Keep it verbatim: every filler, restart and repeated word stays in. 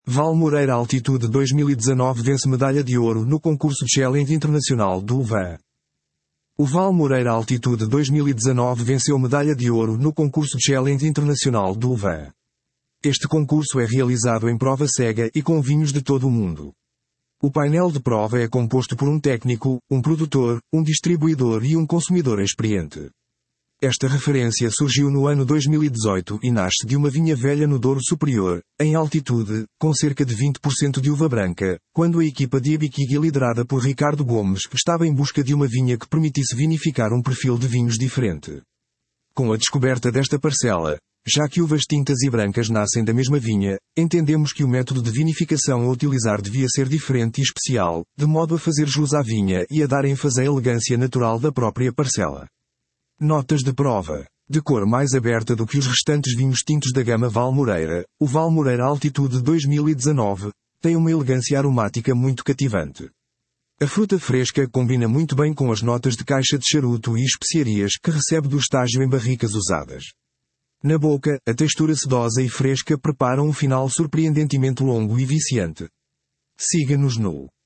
Val Moreira Altitude dois mil e dezanove vence medalha de ouro no concurso Challenge Internacional do U V A. O Val Moreira Altitude dois mil e dezanove venceu medalha de ouro no concurso Challenge Internacional do U V A. Este concurso é realizado em prova cega e com vinhos de todo o mundo. O painel de prova é composto por um técnico, um produtor, um distribuidor e um consumidor experiente. Esta referência surgiu no ano dois mil e dezoito e nasce de uma vinha velha no Douro Superior, em altitude, com cerca de vinte por cento de uva branca, quando a equipa de Ibiquigue liderada por Ricardo Gomes estava em busca de uma vinha que permitisse vinificar um perfil de vinhos diferente. Com a descoberta desta parcela, já que uvas tintas e brancas nascem da mesma vinha, entendemos que o método de vinificação a utilizar devia ser diferente e especial, de modo a fazer jus à vinha e a dar ênfase à elegância natural da própria parcela. Notas de prova. De cor mais aberta do que os restantes vinhos tintos da gama Val Moreira, o Val Moreira Altitude dois mil e dezanove tem uma elegância aromática muito cativante. A fruta fresca combina muito bem com as notas de caixa de charuto e especiarias que recebe do estágio em barricas usadas. Na boca, a textura sedosa e fresca prepara um final surpreendentemente longo e viciante. Siga-nos no